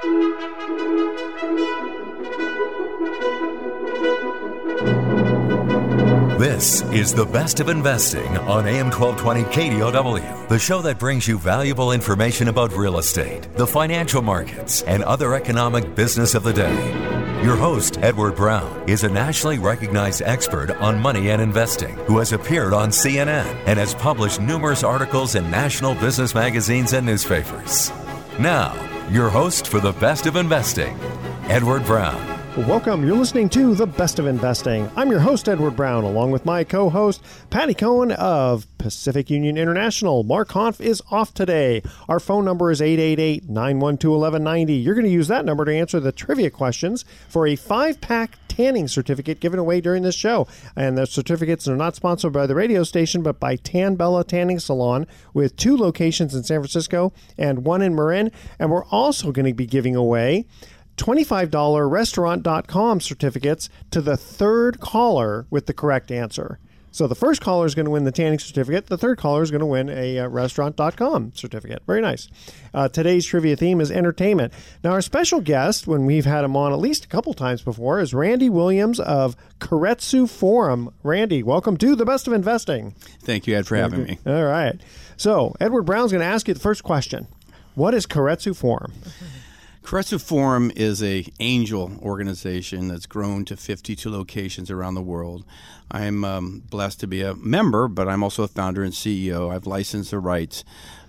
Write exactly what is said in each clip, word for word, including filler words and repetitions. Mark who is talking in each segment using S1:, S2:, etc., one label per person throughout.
S1: This is The Best of Investing on A M twelve twenty K D O W, the show that brings you valuable information about real estate, the financial markets, and other economic business of the day. Your host, Edward Brown, is a nationally recognized expert on money and investing who has appeared on C N N and has published numerous articles in national business magazines and newspapers. Now, your host for The Best of Investing, Edward Brown.
S2: Welcome. You're listening to The Best of Investing. I'm your host, Edward Brown, along with my co-host, Patty Cohen of Pacific Union International. Mark Hanf is off today. Our phone number is eight eight eight, nine one two, one one nine zero. You're going to use that number to answer the trivia questions for a five-pack tanning certificate given away during this show. And the certificates are not sponsored by the radio station, but by Tan Bella Tanning Salon, with two locations in San Francisco and one in Marin. And we're also going to be giving away twenty-five dollars restaurant dot com certificates to the third caller with the correct answer. So the first caller is going to win the tanning certificate. The third caller is going to win a uh, restaurant dot com certificate. Very nice. Uh, today's trivia theme is entertainment. Now, our special guest, when we've had him on at least a couple times before, is Randy Williams of Keiretsu Forum. Randy, welcome to The Best of Investing.
S3: Thank you, Ed, for having me.
S2: All right. So Edward Brown's going to ask you the first question. What is Keiretsu Forum?
S3: Keiretsu Forum is a angel organization that's grown to fifty-two locations around the world. I'm um, blessed to be a member, but I'm also a founder and C E O. I've licensed the rights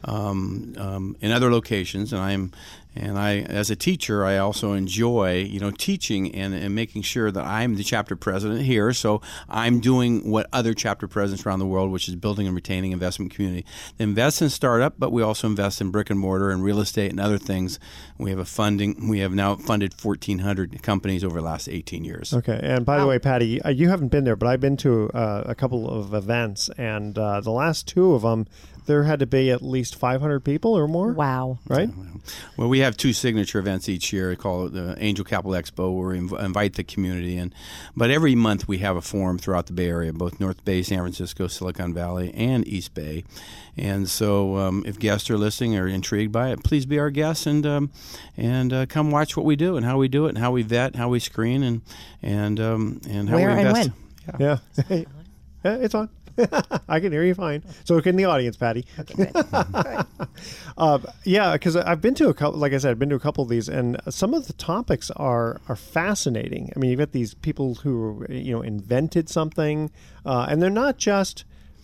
S3: um, um, in other locations, and I'm and I, as a teacher, I also enjoy, you know, teaching and, and making sure that I'm the chapter president here. So I'm doing what other chapter presidents around the world, which is building and retaining investment community. They invest in startup, but we also invest in brick and mortar and real estate and other things. We have a funding. We have now funded fourteen hundred companies over the last eighteen years.
S2: Okay. And by the way, Patty, you haven't been there, but I've been to uh, a couple of events, and uh, the last two of them, there had to be at least five hundred people or more.
S4: Wow.
S2: Right?
S3: Well, we have two signature events each year called the Angel Capital Expo, where we inv- invite the community in. But every month we have a forum throughout the Bay Area, both North Bay, San Francisco, Silicon Valley, and East Bay. And so um, if guests are listening or intrigued by it, please be our guests and um, and uh, come watch what we do and how we do it and how we vet, how we screen, and and um, and how
S4: Where
S3: we invest.
S4: And
S2: when? Yeah. yeah. yeah it's on. I can hear you fine. So can the audience, Patty.
S4: Okay, good.
S2: uh, yeah, because I've been to a couple. Like I said, I've been to a couple of these, and some of the topics are are fascinating. I mean, you've got these people who you know invented something, uh, and they're not just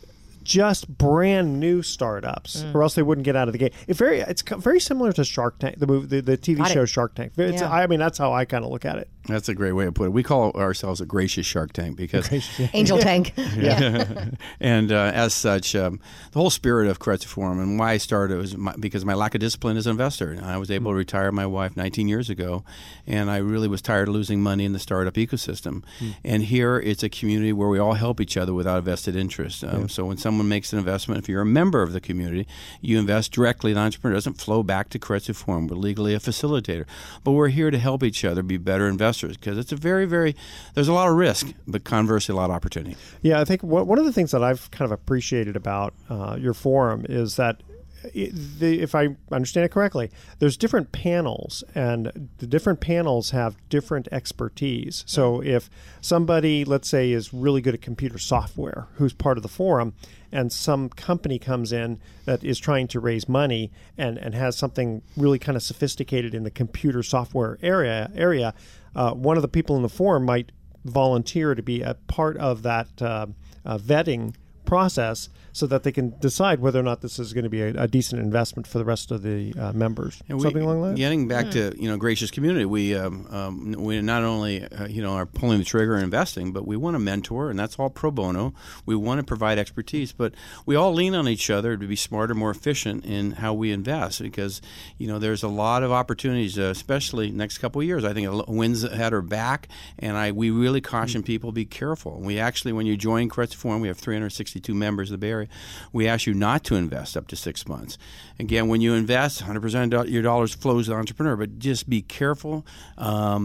S2: just brand new startups, mm. or else they wouldn't get out of the gate. It very it's very similar to Shark Tank, the movie, the, the T V
S4: Got
S2: show
S4: it.
S2: Shark Tank. It's,
S4: Yeah.
S2: I mean, that's how I kind of look at it.
S3: That's a great way to put it. We call ourselves a gracious Shark Tank because
S4: Angel Tank.
S3: Yeah. And uh, as such, um, the whole spirit of Keiretsu Forum and why I started was my, because my lack of discipline as an investor. I was able to retire my wife nineteen years ago, and I really was tired of losing money in the startup ecosystem. Mm. And here it's a community where we all help each other without a vested interest. Um, yeah. So when someone makes an investment, if you're a member of the community, you invest directly. The entrepreneur doesn't flow back to Keiretsu Forum. We're legally a facilitator. But we're here to help each other be better investors because it's a very, very, there's a lot of risk, but conversely, a lot of opportunity.
S2: Yeah, I think what, one of the things that I've kind of appreciated about uh, your forum is that it, the, if I understand it correctly, there's different panels, and the different panels have different expertise. So if somebody, let's say, is really good at computer software, who's part of the forum, and some company comes in that is trying to raise money and, and has something really kind of sophisticated in the computer software area, area uh, one of the people in the forum might volunteer to be a part of that uh, uh, vetting process so that they can decide whether or not this is going to be a, a decent investment for the rest of the uh, members.
S3: And
S2: Something
S3: we,
S2: along that?
S3: Getting back
S4: yeah.
S3: to you know gracious community, we um, um, we not only uh, you know are pulling the trigger and investing, but we want to mentor, and that's all pro bono. We want to provide expertise, but we all lean on each other to be smarter, more efficient in how we invest because you know there's a lot of opportunities, uh, especially next couple of years. I think winds ahead are back, and I we really caution mm-hmm. people be careful. We actually, when you join Keiretsu Forum, we have three hundred sixty-two members of the Bay Area. We ask you not to invest up to six months. Again, when you invest, one hundred percent of your dollars flows to the entrepreneur, but just be careful um,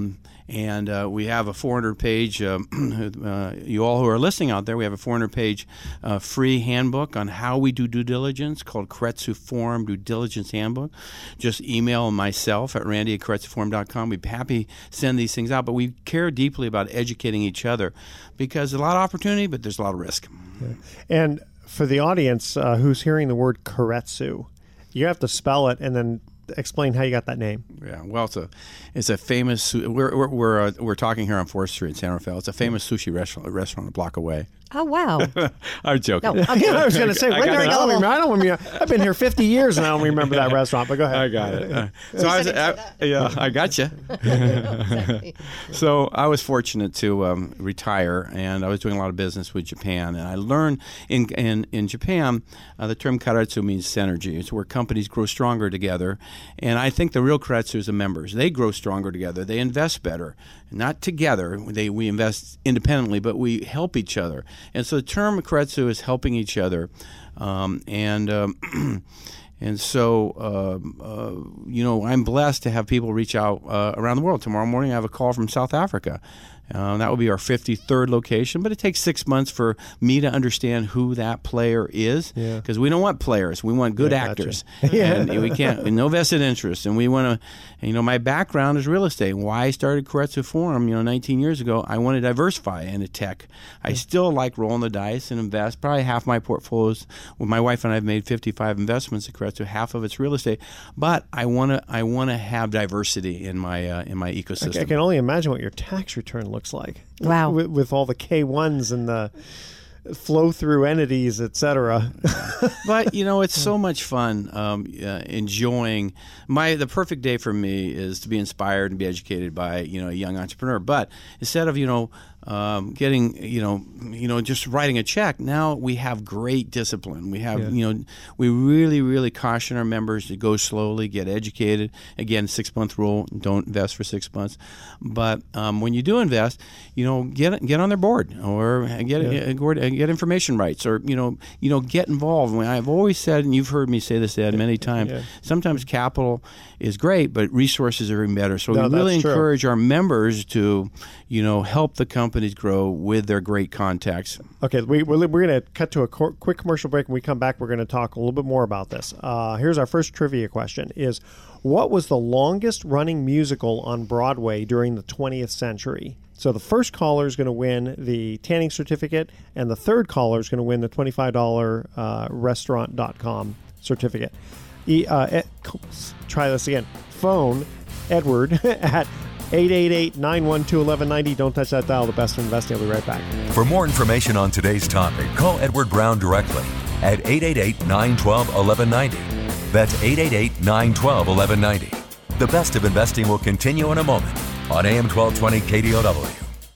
S3: And uh, we have a four hundred page, uh, uh, you all who are listening out there, we have a four hundred page uh, free handbook on how we do due diligence called Keiretsu Forum Due Diligence Handbook. Just email myself at randy at keiretsu forum dot com. We'd be happy to send these things out, but we care deeply about educating each other because there's a lot of opportunity, but there's a lot of risk.
S2: Yeah. And for the audience uh, who's hearing the word Keiretsu, you have to spell it and then explain how you got that name.
S3: Yeah, well, it's a it's a famous. We're we're we're, uh, we're talking here on fourth Street in San Rafael. It's a famous sushi restaurant, restaurant a block away.
S4: Oh wow!
S3: I'm joking.
S4: No, okay.
S2: I was going to say,
S3: I,
S2: I,
S3: I,
S2: I, don't remember, I don't remember. I've been here fifty years and I don't remember that restaurant. But go ahead.
S3: I got it. Uh, so I was, I, yeah, I got you.
S4: Exactly.
S3: So I was fortunate to um, retire, and I was doing a lot of business with Japan, and I learned in in in Japan uh, the term Keiretsu means synergy. It's where companies grow stronger together, and I think the real Keiretsu is the members. They grow stronger together. They invest better, not together. They we invest independently, but we help each other. And so the term Keiretsu is helping each other, um, and um, and so uh, uh, you know I'm blessed to have people reach out uh, around the world. Tomorrow morning I have a call from South Africa. Uh, that will be our fifty-third location, but it takes six months for me to understand who that player is, because yeah. we don't want players. We want good
S2: yeah,
S3: actors.
S2: Gotcha. yeah.
S3: And we can't, no vested interest. And we want to, you know, my background is real estate. Why I started Keiretsu Forum, you know, nineteen years ago, I want to diversify into tech. I yeah. still like rolling the dice and invest. Probably half my portfolios, well, my wife and I have made fifty-five investments at Keiretsu, half of it's real estate. But I want to, I want to have diversity in my, uh, in my ecosystem.
S2: I, I can only imagine what your tax return looks looks like.
S4: Wow.
S2: With, with all the K ones and the flow-through entities, et cetera.
S3: But, you know, it's so much fun um, uh, enjoying. My The perfect day for me is to be inspired and be educated by, you know, a young entrepreneur. But instead of, you know, Um, getting, you know, you know, just writing a check. Now we have great discipline. We have, yeah. you know, we really, really caution our members to go slowly, get educated. Again, six-month rule, don't invest for six months. But um, when you do invest, you know, get get on their board or get yeah. get information rights, or you know, you know, get involved. I've always said, and you've heard me say this, Ed, many times. Yeah. Sometimes capital is great, but resources are even better. So
S2: no,
S3: we really encourage
S2: true.
S3: our members to, you know, help the companies grow with their great contacts.
S2: Okay, we, we're, we're going to cut to a co- quick commercial break. When we come back, we're going to talk a little bit more about this. Uh, here's our first trivia question: is what was the longest running musical on Broadway during the twentieth century? So the first caller is going to win the tanning certificate, and the third caller is going to win the twenty-five dollars uh, restaurant dot com certificate. E, uh, ed, try this again. Phone Edward at eight eight eight, nine one two, one one nine zero. Don't touch that dial. The Best of Investing. I'll be right back.
S1: For more information on today's topic, call Edward Brown directly at eight eight eight, nine one two, one one nine zero. That's eight eight eight, nine one two, one one nine zero. The Best of Investing will continue in a moment on A M twelve twenty K D O W.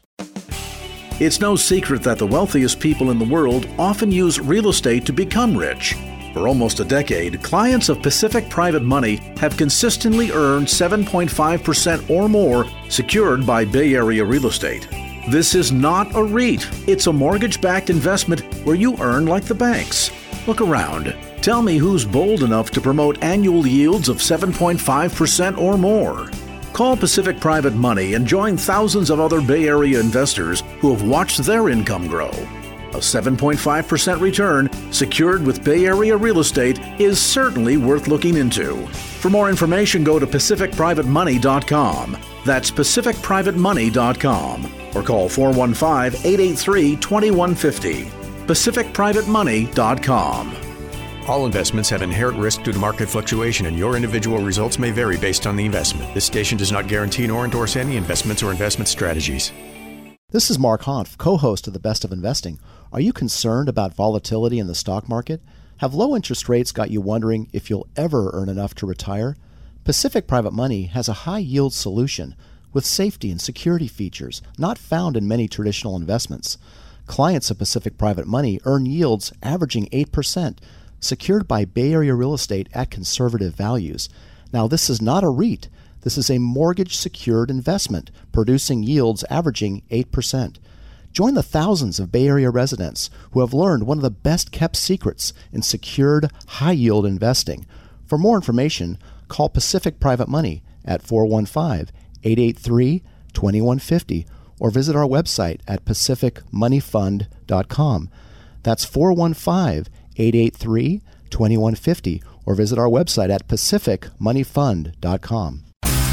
S5: It's no secret that the wealthiest people in the world often use real estate to become rich. For almost a decade, clients of Pacific Private Money have consistently earned seven point five percent or more secured by Bay Area real estate. This is not a REIT. It's a mortgage-backed investment where you earn like the banks. Look around. Tell me who's bold enough to promote annual yields of seven point five percent or more. Call Pacific Private Money and join thousands of other Bay Area investors who have watched their income grow. A seven point five percent return secured with Bay Area real estate is certainly worth looking into. For more information, go to pacific private money dot com. That's pacific private money dot com. Or call four one five, eight eight three, two one five zero. pacific private money dot com.
S6: All investments have inherent risk due to market fluctuation, and your individual results may vary based on the investment. This station does not guarantee nor endorse any investments or investment strategies.
S7: This is Mark Hanf, co-host of The Best of Investing. Are you concerned about volatility in the stock market? Have low interest rates got you wondering if you'll ever earn enough to retire? Pacific Private Money has a high-yield solution with safety and security features not found in many traditional investments. Clients of Pacific Private Money earn yields averaging eight percent, secured by Bay Area real estate at conservative values. Now, this is not a REIT. This is a mortgage-secured investment, producing yields averaging eight percent. Join the thousands of Bay Area residents who have learned one of the best-kept secrets in secured, high-yield investing. For more information, call Pacific Private Money at four one five, eight eight three, twenty-one fifty or visit our website at pacific money fund dot com. That's four one five, eight eight three, two one five zero or visit our website at pacific money fund dot com.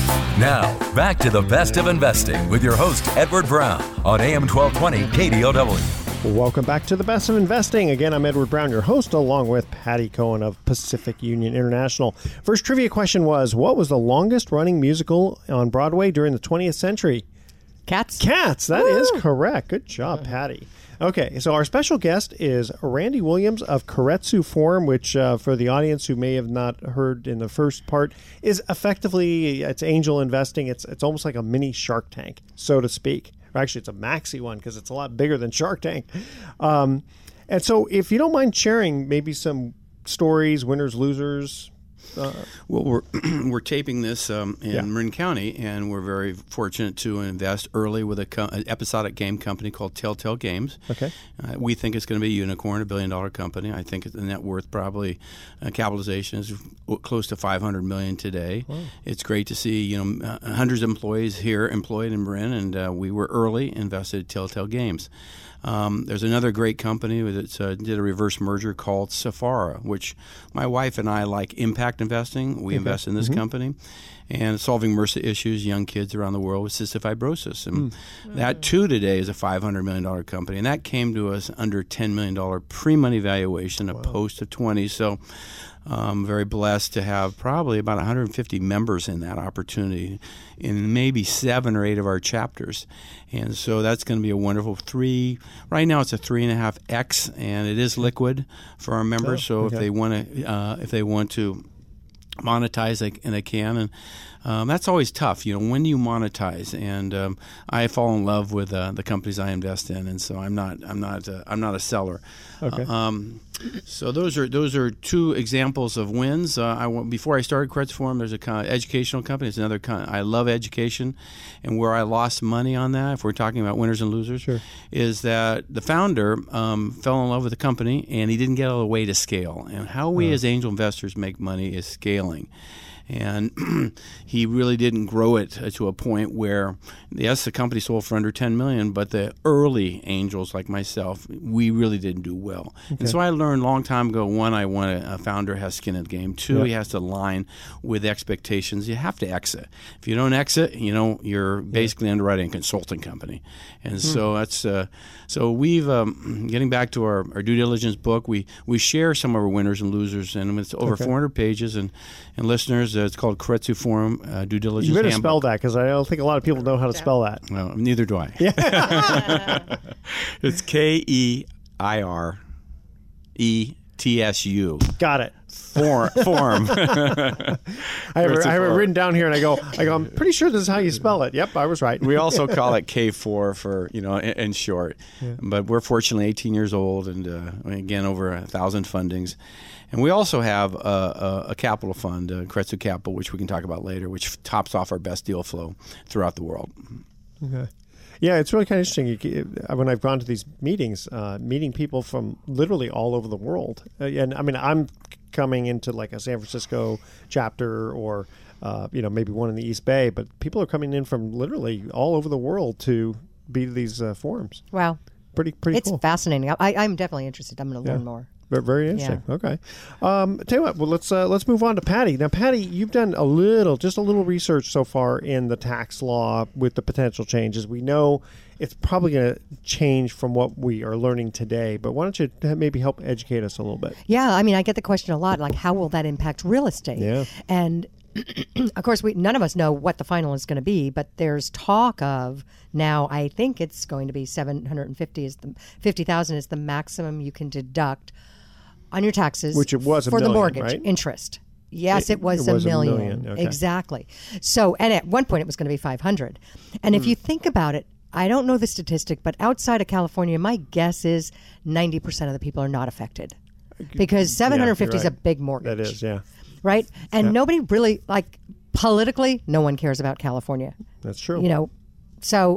S1: Now, back to the best of investing with your host, Edward Brown, on A M twelve twenty K D O W.
S2: Welcome back to the Best of Investing. Again, I'm Edward Brown, your host, along with Patty Cohen of Pacific Union International. First trivia question was, what was the longest running musical on Broadway during the twentieth century?
S4: Cats.
S2: Cats. That
S4: Woo!
S2: is correct. Good job, Patty. Okay, so our special guest is Randy Williams of Keiretsu Forum, which uh, for the audience who may have not heard in the first part, is effectively, it's angel investing. It's it's almost like a mini Shark Tank, so to speak. Or actually, it's a maxi one because it's a lot bigger than Shark Tank. Um, and so if you don't mind sharing maybe some stories, winners, losers. Uh,
S3: well, we're we're taping this um, in
S2: Yeah.
S3: Marin County, and we're very fortunate to invest early with a co- an episodic game company called Telltale Games.
S2: Okay.
S3: Uh, we think it's going to be a unicorn, a billion-dollar company. I think the net worth probably uh, capitalization is w- close to five hundred million dollars today.
S2: Wow.
S3: It's great to see you know uh, hundreds of employees here employed in Marin, and uh, we were early invested in Telltale Games. Um, there's another great company that uh, did a reverse merger called Safara, which my wife and I like impact investing. We
S2: Okay.
S3: invest in this
S2: Mhm.
S3: company and solving MRSA issues, young kids around the world with cystic fibrosis. And that, too, today is a five hundred million dollars company. And that came to us under ten million dollars pre-money valuation, a post of twenty. So I'm very blessed to have probably about one hundred fifty members in that opportunity in maybe seven or eight of our chapters. And so that's going to be a wonderful three. Right now it's a three and a half X, and it is liquid for our members.
S2: Oh,
S3: so
S2: okay.
S3: if they want to, uh, if they want to monetize, they, and they can. And um, that's always tough. You know, when do you monetize? And um, I fall in love with uh, the companies I invest in, and so I'm not, I'm not, uh, I'm not a seller.
S2: Okay.
S3: Uh, um, so those are those are two examples of wins. Uh, I went- before I started Keiretsu Forum, there's a kind of educational company. It's another kind. I love education, and where I lost money on that, if we're talking about winners and losers,
S2: Sure.
S3: is that the founder um, fell in love with the company and he didn't get a way to scale. And how we as angel investors make money is scaling. And he really didn't grow it to a point where, yes, the company sold for under ten million dollars, but the early angels like myself, we really didn't do well. And so I learned a long time ago, one, I want a, a founder has skin in the game. Two,
S2: Yeah.
S3: he has to align with expectations. You have to exit. If you don't exit, you know, you're basically underwriting a consulting company. And so that's uh, so we've um, getting back to our, our due diligence book. We we share some of our winners and losers, and it's over
S2: Okay.
S3: four hundred pages. And and listeners, uh, it's called Keiretsu Forum uh, Due Diligence
S2: You better
S3: Handbook.
S2: spell that because I don't think a lot of people know how to spell that.
S3: Well, neither do I. It's K E I R E T S U.
S2: Got it.
S3: Form. form.
S2: I have, it, I have it
S3: Forum.
S2: written down here, and I go, I go. I'm pretty sure this is how you spell it. Yep, I was right.
S3: We also call it K four for, you know, in, in short. But we're fortunately eighteen years old and, uh, again, over a thousand fundings. And we also have a, a, a capital fund, uh, Keiretsu Capital, which we can talk about later, which tops off our best deal flow throughout the world.
S2: Okay. Yeah, it's really kind of interesting. You, c- when I've gone to these meetings, uh, meeting people from literally all over the world. Uh, and I mean, I'm coming into like a San Francisco chapter or, uh, you know, maybe one in the East Bay, but people are coming in from literally all over the world to be to these uh, forums.
S4: Wow.
S2: Pretty, pretty
S4: It's
S2: cool.
S4: fascinating. I, I'm definitely interested. I'm going to
S2: Yeah.
S4: learn more.
S2: Very, very interesting. Okay. Um, tell you what. Well, let's uh, let's move on to Patty. Now, Patty, you've done a little, just a little research so far in the tax law with the potential changes. We know it's probably going to change from what we are learning today. But why don't you maybe help educate us a little bit?
S4: Yeah, I mean, I get the question a lot, like, how will that impact real estate?
S2: Yeah.
S4: And of course, we none of us know what the final is going to be, but there's talk of now. I think it's going to be seven hundred fifty is the fifty thousand is the maximum you can deduct on your taxes,
S2: Which it was a
S4: for the
S2: million,
S4: mortgage
S2: right?
S4: interest. Yes,
S2: It-
S4: it, was,
S2: it was
S4: a
S2: a
S4: million.
S2: million, okay.
S4: Exactly. So, and at one point it was going to be five hundred. And
S2: Hmm.
S4: if you think about it, I don't know the statistic, but outside of California, my guess is ninety percent of the people are not affected. Because seven hundred fifty
S2: Yeah,
S4: is
S2: you're
S4: a big mortgage.
S2: That is, yeah.
S4: Right? And nobody really, like, politically, no one cares about California.
S2: That's true.
S4: You know, so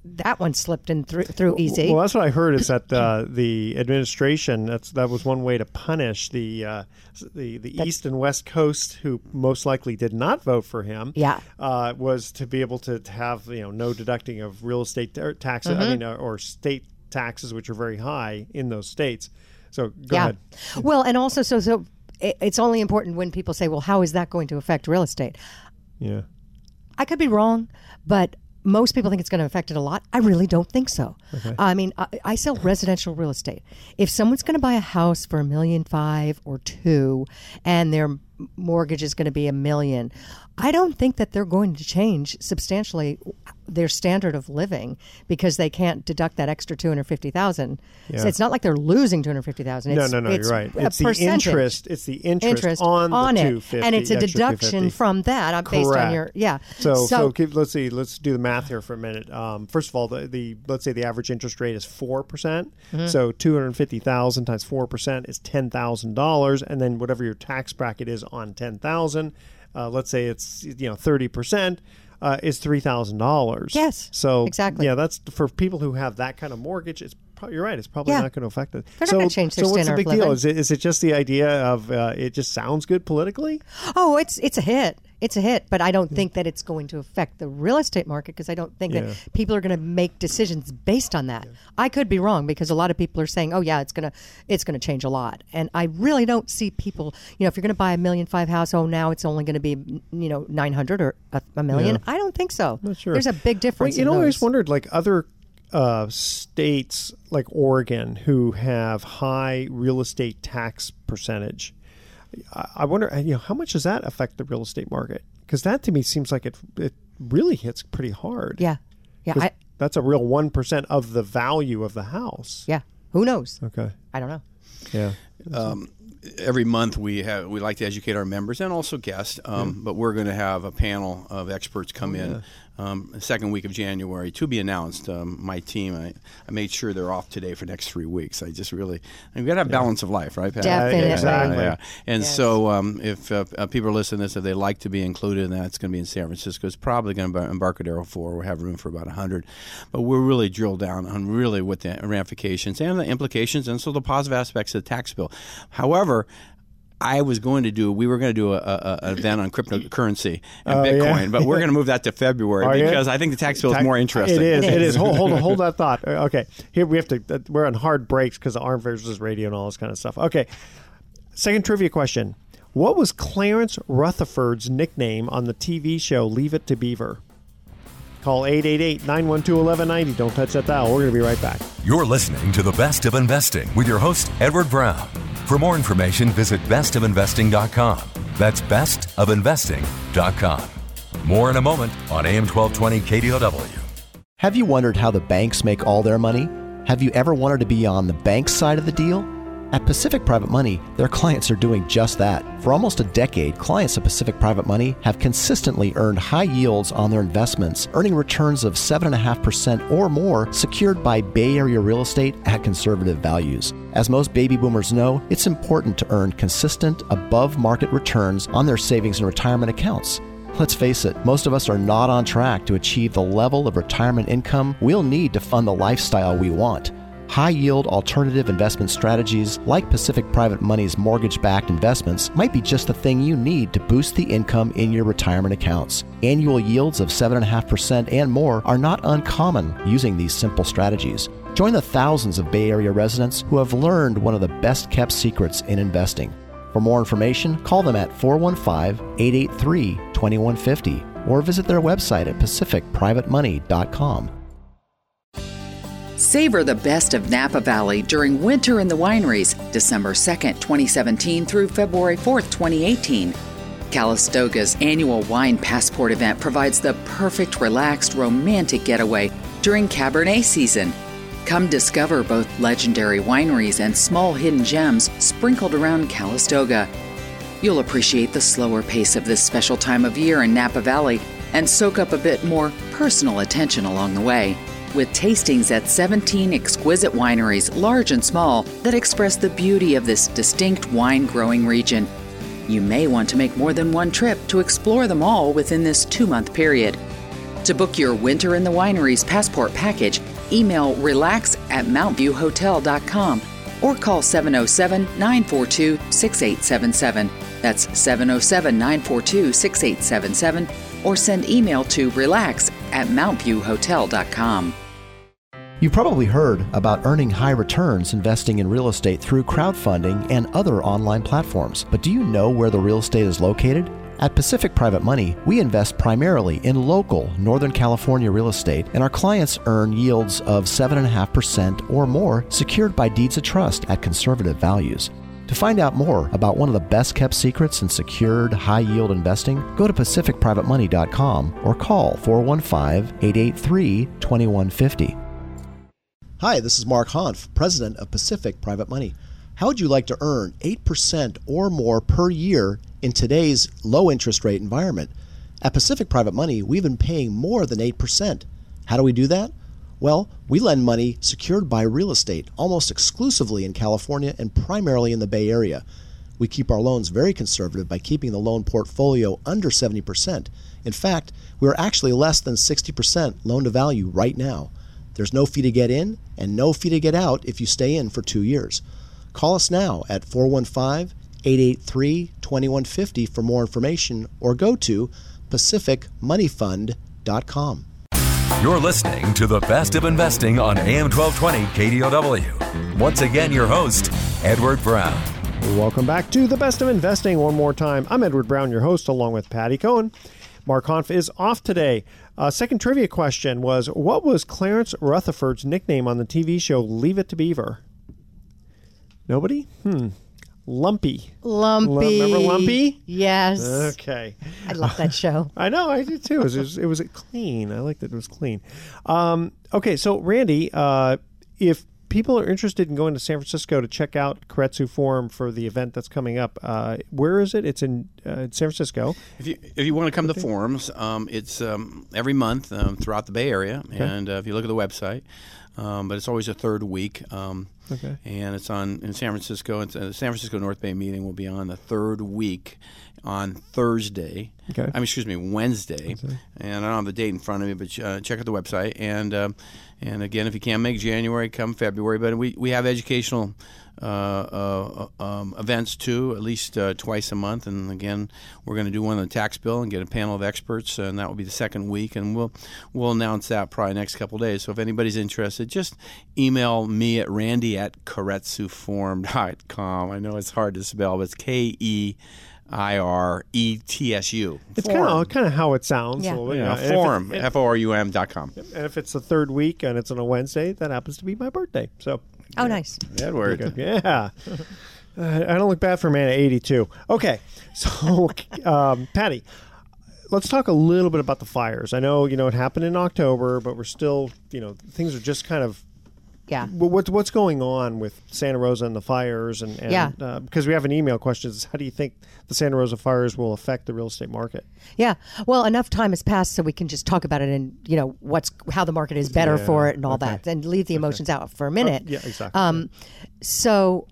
S4: that one slipped in through, through easy.
S2: Well, that's what I heard is that uh, the administration, that's that was one way to punish the uh, the, the East and West Coast, who most likely did not vote for him.
S4: Yeah.
S2: Uh, was to be able to have, you know, no deducting of real estate taxes,
S4: Mm-hmm.
S2: I mean, uh, or state taxes, which are very high in those states. So go
S4: yeah.
S2: ahead.
S4: Well, and also, so so it, it's only important when people say, well, how is that going to affect real estate?
S2: Yeah.
S4: I could be wrong, but most people think it's going to affect it a lot. I really don't think so. Okay. I mean, I, I sell residential real estate. If someone's going to buy a house for a million five or two, and their mortgage is going to be a million, I don't think that they're going to change substantially their standard of living because they can't deduct that extra two hundred fifty thousand.
S2: Yeah.
S4: So it's not like they're losing two hundred fifty thousand.
S2: No, no, no,
S4: it's
S2: you're right.
S4: a
S2: It's the
S4: percentage.
S2: interest. It's the interest,
S4: interest
S2: on,
S4: on
S2: the
S4: it,
S2: two hundred fifty,
S4: and it's a
S2: extra
S4: deduction
S2: two hundred fifty.
S4: from that uh, based
S2: Correct.
S4: on your yeah.
S2: So, so, keep, let's see. Let's do the math here for a minute. Um, first of all, the, the let's say the average interest rate is four percent.
S4: Mm-hmm.
S2: So two hundred fifty thousand times four percent is ten thousand dollars, and then whatever your tax bracket is on ten thousand, uh, let's say it's you know thirty percent. Uh, is three thousand dollars.
S4: Yes,
S2: So
S4: exactly.
S2: Yeah, that's for people who have that kind of mortgage. It's probably, you're right. It's probably
S4: Yeah.
S2: not going to affect it.
S4: They're not
S2: so,
S4: gonna change their
S2: so what's the
S4: standard
S2: big
S4: of
S2: deal?
S4: living.
S2: Is it is it just the idea of uh, it just sounds good politically?
S4: Oh, it's it's a hit. It's a hit, but I don't think that it's going to affect the real estate market because I don't think
S2: Yeah.
S4: that people are going to make decisions based on that. I could be wrong because a lot of people are saying, "Oh, yeah, it's gonna it's gonna change a lot," and I really don't see people. You know, if you're going to buy a million five house, oh, now it's only going to be you know nine hundred or a, a million.
S2: Yeah.
S4: I don't think so.
S2: Not sure.
S4: There's a big difference.
S2: Well, you
S4: in
S2: know, I always
S4: those.
S2: wondered, like other uh, states, like Oregon, who have high real estate tax percentage. I I wonder, you know, how much does that affect the real estate market? Because that to me seems like it it really hits pretty hard.
S4: Yeah, yeah,
S2: 'Cause
S4: I,
S2: that's a real one percent of the value of the house.
S4: yeah. Who knows?
S2: Okay.
S4: I don't know.
S2: Yeah.
S3: Um, every month we have we like to educate our members and also guests, um, yeah. but we're going to have a panel of experts come oh, in yeah. um, the second week of January to be announced. Um, my team, I, I made sure they're off today for the next three weeks. I just really, we've got to have balance yeah. of life, right, Pat?
S4: Definitely.
S2: Exactly.
S3: Yeah. And
S4: yes.
S3: so um, if uh, uh, people are listening to this, if they'd like to be included in that, it's going to be in San Francisco. It's probably going to be Embarcadero four. We'll have room for about one hundred. But we're really drilled down on really what the ramifications and the implications and so the positive aspects of the tax bill. However, I was going to do, we were going to do a, a, an event on cryptocurrency and
S2: oh,
S3: Bitcoin,
S2: yeah.
S3: but we're going to move that to February
S2: Are
S3: because
S2: you?
S3: I think the tax bill is
S2: Ta-
S3: more interesting.
S2: It is. It is. Hold, hold, hold that thought. Okay. Here we have to, uh, we're on hard breaks because of Armed Versus Radio and all this kind of stuff. Okay. Second trivia question. What was Clarence Rutherford's nickname on the T V show Leave It to Beaver? Call eight eight eight, nine one two, one one nine zero. Don't touch that dial. We're going to be right back.
S1: You're listening to The Best of Investing with your host, Edward Brown. For more information, visit best of investing dot com. That's best of investing dot com. More in a moment on A M twelve twenty K D O W.
S7: Have you wondered how the banks make all their money? Have you ever wanted to be on the bank side of the deal? At Pacific Private Money, their clients are doing just that. For almost a decade, clients of Pacific Private Money have consistently earned high yields on their investments, earning returns of seven point five percent or more secured by Bay Area real estate at conservative values. As most baby boomers know, it's important to earn consistent, above-market returns on their savings and retirement accounts. Let's face it, most of us are not on track to achieve the level of retirement income we'll need to fund the lifestyle we want. High-yield alternative investment strategies like Pacific Private Money's mortgage-backed investments might be just the thing you need to boost the income in your retirement accounts. Annual yields of seven point five percent and more are not uncommon using these simple strategies. Join the thousands of Bay Area residents who have learned one of the best-kept secrets in investing. For more information, call them at four one five, eight eight three, two one five zero or visit their website at pacific private money dot com.
S8: Savor the best of Napa Valley during Winter in the Wineries, December second, twenty seventeen through February fourth, twenty eighteen. Calistoga's annual Wine Passport event provides the perfect relaxed, romantic getaway during Cabernet season. Come discover both legendary wineries and small hidden gems sprinkled around Calistoga. You'll appreciate the slower pace of this special time of year in Napa Valley and soak up a bit more personal attention along the way. With tastings at seventeen exquisite wineries, large and small, that express the beauty of this distinct wine-growing region. You may want to make more than one trip to explore them all within this two-month period. To book your Winter in the Wineries passport package, email relax at mount view hotel dot com or call seven oh seven, nine four two, six eight seven seven. That's seven oh seven, nine four two, six eight seven seven, or send email to relax at mount view hotel dot com.
S7: You've probably heard about earning high returns investing in real estate through crowdfunding and other online platforms. But do you know where the real estate is located? At Pacific Private Money, we invest primarily in local Northern California real estate, and our clients earn yields of seven point five percent or more secured by deeds of trust at conservative values. To find out more about one of the best-kept secrets in secured, high-yield investing, go to pacific private money dot com or call four one five, eight eight three, two one five zero. Hi, this is Mark Hanf, president of Pacific Private Money. How would you like to earn eight percent or more per year in today's low-interest rate environment? At Pacific Private Money, we've been paying more than eight percent. How do we do that? Well, we lend money secured by real estate, almost exclusively in California and primarily in the Bay Area. We keep our loans very conservative by keeping the loan portfolio under seventy percent. In fact, we're actually less than sixty percent loan-to-value right now. There's no fee to get in and no fee to get out if you stay in for two years. Call us now at four one five, eight eight three, two one five zero for more information or go to pacific money fund dot com.
S1: You're listening to the Best of Investing on A M twelve twenty K D O W. Once again, your host, Edward Brown.
S2: Welcome back to the Best of Investing one more time. I'm Edward Brown, your host, along with Patty Cohen. Mark Hanf is off today. Uh, second trivia question was, what was Clarence Rutherford's nickname on the T V show Leave It to Beaver? Nobody? Hmm. Lumpy.
S4: Lumpy.
S2: L- remember Lumpy?
S4: Yes.
S2: Okay.
S4: I love that show.
S2: I know, I did too. It was, it was clean. I liked that it was clean. Um, okay, so Randy, uh, if people are interested in going to San Francisco to check out Keiretsu Forum for the event that's coming up, uh, where is it? It's in uh, San Francisco.
S3: If you if you want to come to the forums, um, it's um, every month um, throughout the Bay Area, okay. and uh, if you look at the website, um, but it's always a third week. Um, okay. And it's on in San Francisco. It's, uh, the San Francisco North Bay meeting will be on the third week on Thursday. Okay. I mean, excuse me, Wednesday. Wednesday. And I don't have the date in front of me, but uh, check out the website. And um, and again, if you can't make January, come February. But we, we have educational uh, uh, um, events too, at least uh, twice a month. And again, we're going to do one on the tax bill and get a panel of experts, and that will be the second week. And we'll we'll announce that probably next couple of days. So if anybody's interested, just email me at randy at keiretsu forum dot com. I know it's hard to spell, but it's K E I R E T S U.
S2: It's kind of kind of how it sounds.
S4: Yeah.
S2: A little bit,
S3: yeah,
S2: yeah.
S3: Forum, F O R U M dot com.
S2: And if it's the third week and it's on a Wednesday, that happens to be my birthday. So,
S4: oh,
S2: yeah.
S4: nice.
S3: Edward.
S2: Yeah. uh, I don't look bad for a man at eighty-two. Okay. So, um, Patty, let's talk a little bit about the fires. I know, you know, it happened in October, but we're still, you know, things are just kind of
S4: Yeah.
S2: What's what's going on with Santa Rosa and the fires? And, and
S4: yeah.
S2: uh, because we have an email question. How do you think the Santa Rosa fires will affect the real estate market?
S4: Yeah. Well, enough time has passed so we can just talk about it and, you know, what's how the market is better
S2: yeah.
S4: for it and all
S2: okay.
S4: that, and leave the emotions okay. out for a minute.
S2: Oh, yeah, exactly.
S4: Um, so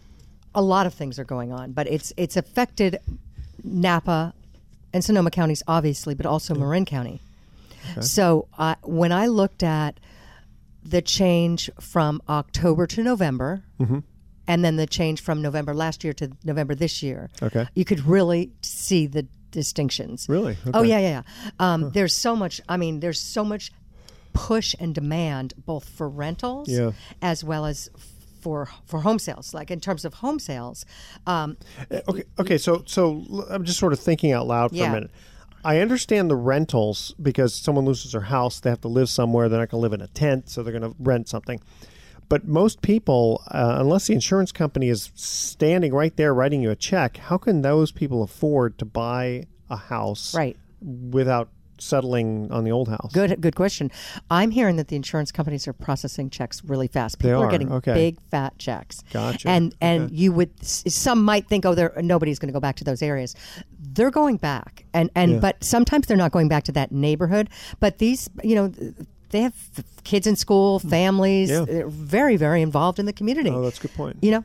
S4: a lot of things are going on, but it's it's affected Napa and Sonoma counties, obviously, but also yeah. Marin County. Okay. So uh, when I looked at the change from October to November, mm-hmm. and then the change from November last year to November this year,
S2: okay.
S4: you could really see the distinctions.
S2: Really? Okay.
S4: Oh, yeah, yeah, yeah. Um, huh. There's so much, I mean, there's so much push and demand both for rentals yeah. as well as for for home sales. Like in terms of home sales. Um,
S2: okay, okay. So, so I'm just sort of thinking out loud for
S4: yeah.
S2: a minute. I understand the rentals because someone loses their house, they have to live somewhere. They're not going to live in a tent, so they're going to rent something. But most people, uh, unless the insurance company is standing right there writing you a check, how can those people afford to buy a house
S4: right.
S2: without settling on the old house?
S4: Good, good question. I'm hearing that the insurance companies are processing checks really fast. People
S2: they are,
S4: are getting
S2: okay.
S4: big, fat checks.
S2: Gotcha.
S4: And and
S2: okay.
S4: you would, some might think, oh, there nobody's going to go back to those areas. They're going back, and and
S2: yeah.
S4: but sometimes they're not going back to that neighborhood. But these, you know, they have kids in school, families.
S2: Yeah.
S4: They're very, very involved in the community.
S2: Oh, that's a good point.
S4: You know.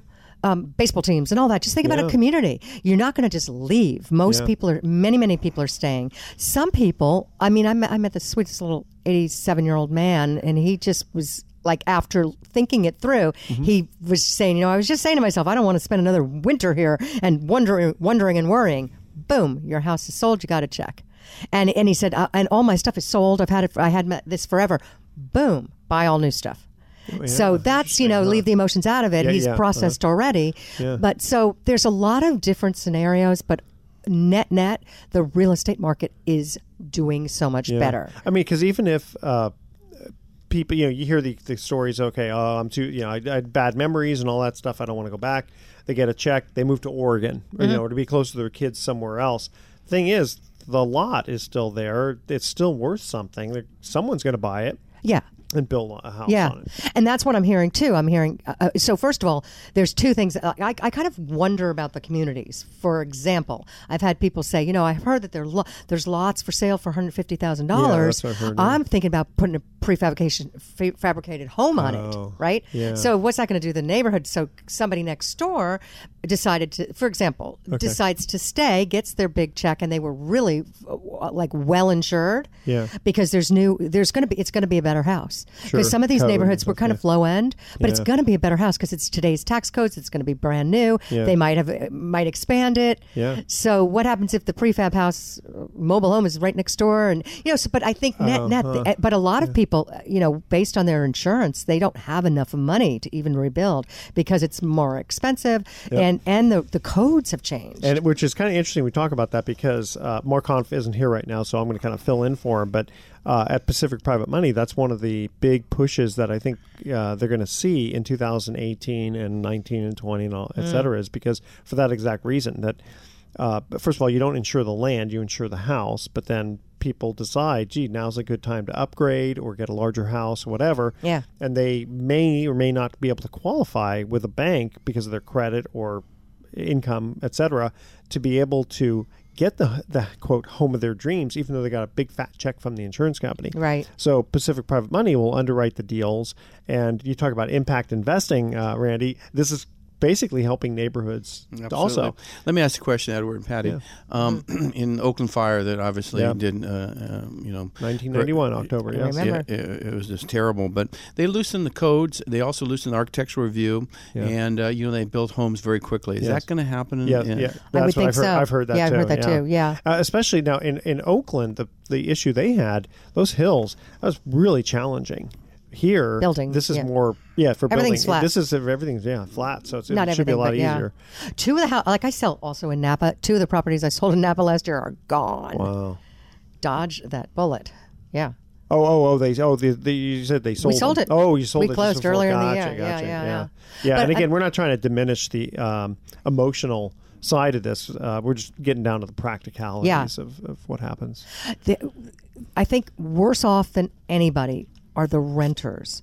S4: um, baseball teams and all that. Just think about
S2: Yeah.
S4: a community. You're not going to just leave. Most
S2: Yeah.
S4: people are, many, many people are staying. Some people, I mean, I met, I met the sweetest little eighty-seven-year-old man, and he just was like, after thinking it through,
S2: Mm-hmm.
S4: he was saying, you know, I was just saying to myself, I don't want to spend another winter here and wondering, wondering and worrying. Boom, your house is sold. You got a check. And and he said, uh, and all my stuff is sold. I've had it. I had this forever. Boom, buy all new stuff.
S2: yeah,
S4: so that's, you know,
S2: huh?
S4: leave the emotions out of it.
S2: Yeah,
S4: He's
S2: yeah,
S4: processed already.
S2: Yeah.
S4: But so there's a lot of different scenarios, but net net, the real estate market is doing so much
S2: Yeah.
S4: better.
S2: I mean, because even if uh, people, you know, you hear the, the stories, okay, oh, I'm too, you know, I, I had bad memories and all that stuff. I don't want to go back. They get a check. They move to Oregon,
S4: Mm-hmm.
S2: or, you know, or to be close to their kids somewhere else. Thing is, the lot is still there. It's still worth something. There- Someone's going to buy it
S4: Yeah.
S2: and build a house
S4: Yeah,
S2: on it.
S4: and that's what I'm hearing too. I'm hearing. Uh, uh, so first of all, there's two things. I, I I kind of wonder about the communities. For example, I've had people say, you know, I've heard that there lo- there's lots for sale for one hundred fifty thousand
S2: Yeah,
S4: dollars.
S2: that's what I've heard, yeah.
S4: I'm thinking about putting a prefabrication fa- fabricated home on
S2: Oh,
S4: it, right?
S2: yeah.
S4: So what's that going to do to the neighborhood? So somebody next door decided to, for example, decides to stay, gets their big check, and they were really uh, like well insured.
S2: Yeah.
S4: Because there's new, there's going to be, it's going to be a better house. Because
S2: Sure.
S4: some of these
S2: Code
S4: neighborhoods
S2: and
S4: were
S2: stuff,
S4: kind
S2: yeah.
S4: of low end, but it's
S2: Yeah.
S4: going to be a better house because it's today's tax codes. It's going to be brand new.
S2: Yeah.
S4: They might have might expand it.
S2: Yeah.
S4: So what happens if the prefab house, uh, mobile home, is right next door? And you know, so but I think net net.
S2: Uh-huh.
S4: the- but a lot of people, uh, you know, based on their insurance, they don't have enough money to even rebuild because it's more expensive, and and the the codes have changed.
S2: And which is kind of interesting. We talk about that because uh, Mark Hanf isn't here right now, so I'm going to kind of fill in for him. But uh, at Pacific Private Money, that's one of the big pushes that I think uh, they're going to see in two thousand eighteen and nineteen and twenty and all, et cetera, is because for that exact reason that, uh, first of all, you don't insure the land, you insure the house, but then people decide, gee, now's a good time to upgrade or get a larger house or whatever.
S4: Yeah.
S2: And they may or may not be able to qualify with a bank because of their credit or income, et cetera, to be able to get the the quote home of their dreams, even though they got a big fat check from the insurance company.
S4: Right.
S2: So Pacific Private Money will underwrite the deals, and you talk about impact investing, uh, Randy. This is basically helping neighborhoods
S3: Absolutely.
S2: also.
S3: Let me ask you a question, Edward and Patty.
S2: Yeah.
S3: Um, in Oakland Fire, that obviously
S2: Yeah.
S3: did, uh, uh, you know,
S2: nineteen ninety-one October.
S4: I
S2: Yes.
S4: remember.
S3: Yeah, it, it was just terrible. But they loosened the codes. They also loosened the architectural review,
S2: Yeah.
S3: and uh, you know they built homes very quickly. Is
S2: Yes.
S3: that going to happen? In,
S2: Yeah,
S3: in-
S2: yeah,
S4: I
S2: that's
S4: would
S2: what
S4: think
S2: I've heard.
S4: so.
S2: I've heard that
S4: Yeah, I've
S2: too.
S4: heard that too, yeah.
S2: Uh, especially now in, in Oakland, the the issue they had, those hills, that was really challenging. Here,
S4: Building,
S2: this is
S4: yeah.
S2: more, yeah, for
S4: Everything's
S2: building.
S4: flat.
S2: This is everything's yeah flat, so it's,
S4: Not
S2: it should be a
S4: everything,
S2: lot
S4: but yeah.
S2: easier.
S4: Two of the house, like I sell also in Napa. Two of the properties I sold in Napa last year are gone.
S2: Wow.
S4: Dodge that bullet. Yeah.
S2: Oh, oh, oh! They oh, the, the, you said they sold.
S4: We sold
S2: them.
S4: it.
S2: Oh, you sold
S4: We
S2: it. just
S4: closed
S2: before.
S4: earlier in the
S2: Gotcha,
S4: year. Yeah,
S2: Gotcha,
S4: yeah,
S2: yeah.
S4: yeah.
S2: Yeah,
S4: But
S2: and again,
S4: I-
S2: we're not trying to diminish the um, emotional side of this. Uh, we're just getting down to the practicalities
S4: Yeah.
S2: of, of what happens.
S4: The, I think worse off than anybody are the renters.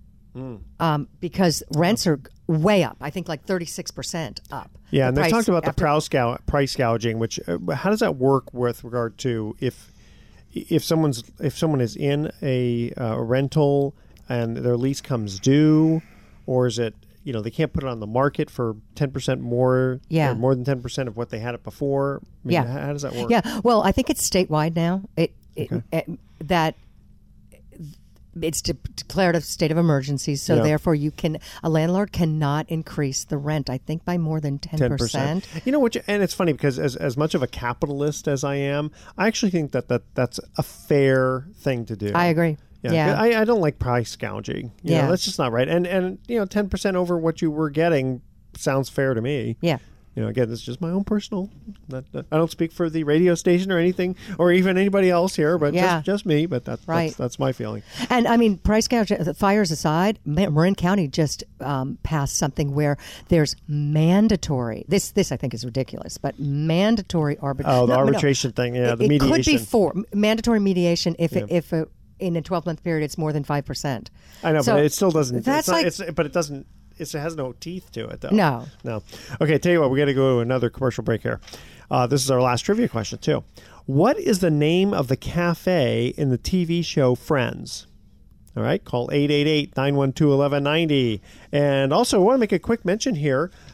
S2: Mm.
S4: Um, because rents are way up. I think like thirty-six percent up.
S2: Yeah,
S4: The
S2: and they
S4: price
S2: talked about the
S4: after-
S2: price, gou- price gouging, which uh, how does that work with regard to if if someone's if someone is in a uh, rental and their lease comes due, or is it you know they can't put it on the market for ten percent more,
S4: Yeah.
S2: or more than ten percent of what they had it before? I mean,
S4: Yeah.
S2: how, how does that work?
S4: Yeah, well, I think it's statewide now. It, it, it that it's de- declared a state of emergency, so
S2: Yeah.
S4: therefore you can a landlord cannot increase the rent. I think by more than ten
S2: Ten
S4: percent.
S2: percent. You know what? And it's funny because as as much of a capitalist as I am, I actually think that, that that's a fair thing to do.
S4: I agree.
S2: Yeah,
S4: Yeah.
S2: I, I don't like price gouging. You
S4: Yeah.
S2: know, that's just not right. And and you know, ten percent over what you were getting sounds fair to me.
S4: Yeah.
S2: You know, again, this is just my own personal. Not, I don't speak for the radio station or anything, or even anybody else here, but
S4: Yeah.
S2: just, just me. But that's,
S4: Right.
S2: that's that's my feeling.
S4: And I mean, price gouge, the fires aside, Ma- Marin County just um, passed something where there's mandatory. This, this I think is ridiculous, but mandatory arbitration.
S2: Oh, the arbitration thing, yeah, the
S4: it,
S2: mediation.
S4: It could be for mandatory mediation if
S2: Yeah.
S4: it, if it, in a twelve month period it's more than five percent.
S2: I know,
S4: So
S2: but it still doesn't.
S4: That's
S2: it's not,
S4: like
S2: it's, but it doesn't. It's, it has no teeth to it, though.
S4: No.
S2: No. Okay, tell you what, we got to go to another commercial break here. Uh, this is our last trivia question, too. What is the name of the cafe in the T V show Friends? All right, call eight eight eight, nine one two, one one nine zero. And also, I want to make a quick mention here.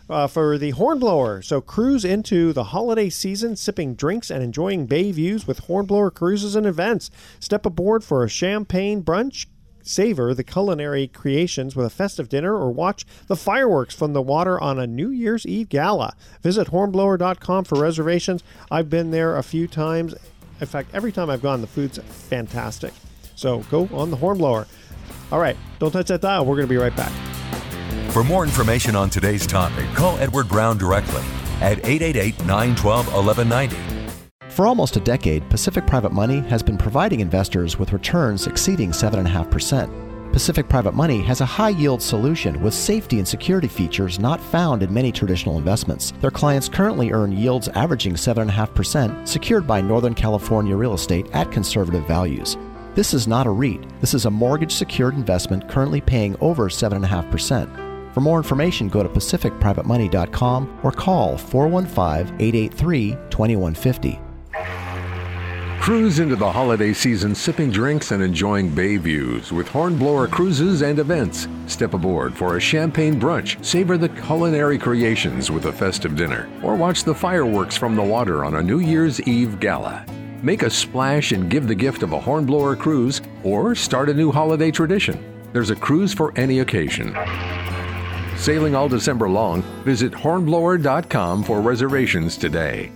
S2: uh, for the Hornblower. So cruise into the holiday season, sipping drinks and enjoying bay views with Hornblower Cruises and Events. Step aboard for a champagne brunch, savor the culinary creations with a festive dinner, or watch the fireworks from the water on a New Year's Eve gala. Visit hornblower dot com for reservations. I've been there a few times. In fact, every time I've gone, the food's fantastic. So go on the Hornblower. All right, don't touch that dial. We're going to be right back.
S1: For more information on today's topic, call Edward Brown directly at eight eight eight, nine one two, one one nine zero.
S7: For almost a decade, Pacific Private Money has been providing investors with returns exceeding seven point five percent. Pacific Private Money has a high-yield solution with safety and security features not found in many traditional investments. Their clients currently earn yields averaging seven point five percent, secured by Northern California real estate at conservative values. This is not a REIT. This is a mortgage-secured investment currently paying over seven point five percent. For more information, go to pacific private money dot com or call four one five, eight eight three, two one five zero.
S9: Cruise into the holiday season sipping drinks and enjoying bay views with Hornblower Cruises and Events. Step aboard for a champagne brunch, savor the culinary creations with a festive dinner, or watch the fireworks from the water on a New Year's Eve gala. Make a splash and give the gift of a Hornblower cruise, or start a new holiday tradition. There's a cruise for any occasion. Sailing all December long, visit hornblower dot com for reservations today.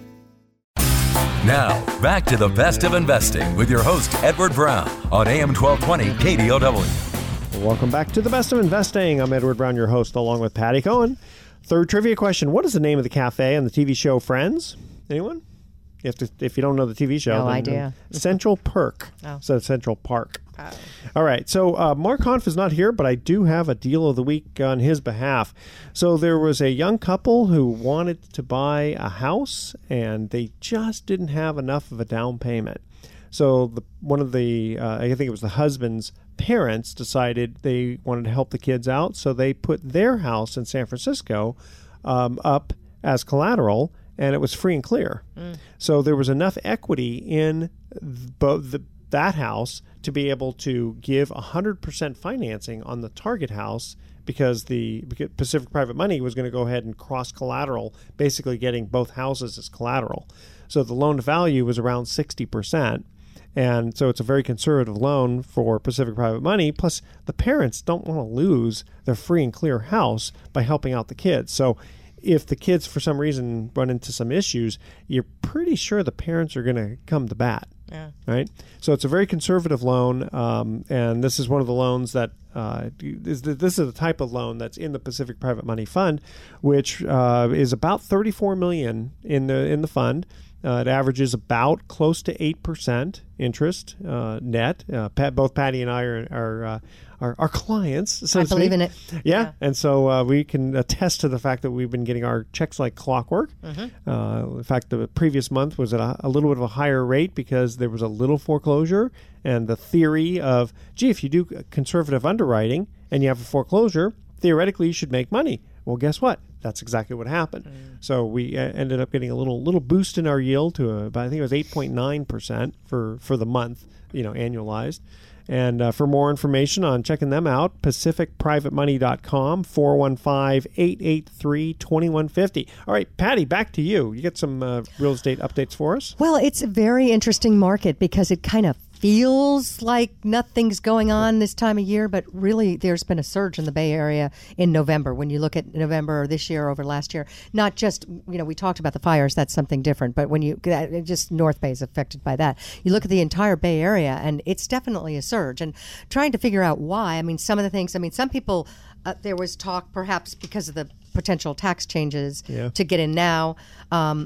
S1: Now, back to the best of investing with your host, Edward Brown, on A M twelve twenty K D O W.
S2: Welcome back to the best of investing. I'm Edward Brown, your host, along with Patty Cohen. Third trivia question. What is the name of the cafe on the T V show Friends? Anyone? You have to, if you don't know the T V show.
S4: No
S2: then,
S4: idea.
S2: Then Central Perk.
S4: Oh.
S2: So Central Park.
S4: Oh.
S2: All right. So uh, Mark Hanf is not here, but I do have a deal of the week on his behalf. So there was a young couple who wanted to buy a house, and they just didn't have enough of a down payment. So the, one of the, uh, I think it was the husband's parents, decided they wanted to help the kids out. So they put their house in San Francisco um, up as collateral, and it was free and clear. Mm. So there was enough equity in both the, that house to be able to give one hundred percent financing on the target house, because the because Pacific Private Money was going to go ahead and cross collateral, basically getting both houses as collateral. So the loan to value was around sixty percent. And so it's a very conservative loan for Pacific Private Money. Plus, the parents don't want to lose their free and clear house by helping out the kids. So if the kids, for some reason, run into some issues, you're pretty sure the parents are going to come to bat. Yeah. Right? So it's a very conservative loan, um, and this is one of the loans that uh, is the, this is the type of loan that's in the Pacific Private Money Fund, which uh, is about thirty-four million dollars in the in the fund. Uh, it averages about close to eight percent interest uh, net. Uh, Pat, both Patty and I are are, uh, are, are clients. So
S4: I believe in it.
S2: Yeah,
S4: yeah.
S2: And so uh, we can attest to the fact that we've been getting our checks like clockwork. Mm-hmm. Uh, in fact, the previous month was at a, a little bit of a higher rate because there was a little foreclosure. And the theory of, gee, if you do conservative underwriting and you have a foreclosure, theoretically you should make money. Well, guess what? That's exactly what happened. Mm. So we uh, ended up getting a little little boost in our yield to a, about, I think it was eight point nine percent for, for the month, you know, annualized. And uh, for more information on checking them out, pacific private money dot com, four one five, eight eight three, two one five zero. All right, Patty, back to you. You get some uh, real estate updates for us?
S4: Well, it's a very interesting market because it kind of feels like nothing's going on this time of year, but really there's been a surge in the Bay Area in November. When you look at November this year over last year, not just, you know, we talked about the fires, that's something different, but when you, just North Bay is affected by that. You look at the entire Bay Area and it's definitely a surge, and trying to figure out why. I mean, some of the things, I mean, some people, uh, there was talk perhaps because of the potential tax changes yeah. to get in now. Um,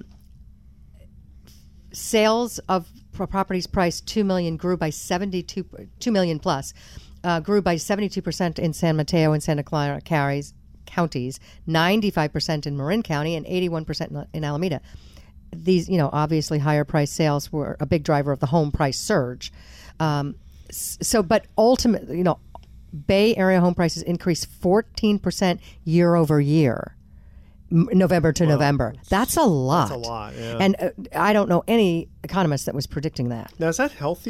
S4: sales of properties priced two million grew by seventy-two, two million plus, uh, grew by seventy-two percent in San Mateo and Santa Clara counties, counties, ninety-five percent in Marin County, and eighty-one percent in Alameda. These, you know, obviously higher price sales were a big driver of the home price surge. Um, so, but ultimately, you know, Bay Area home prices increased fourteen percent year over year. November to well, November. That's a lot.
S2: That's a lot, yeah.
S4: And uh, I don't know any economist that was predicting that.
S2: Now, is that healthy?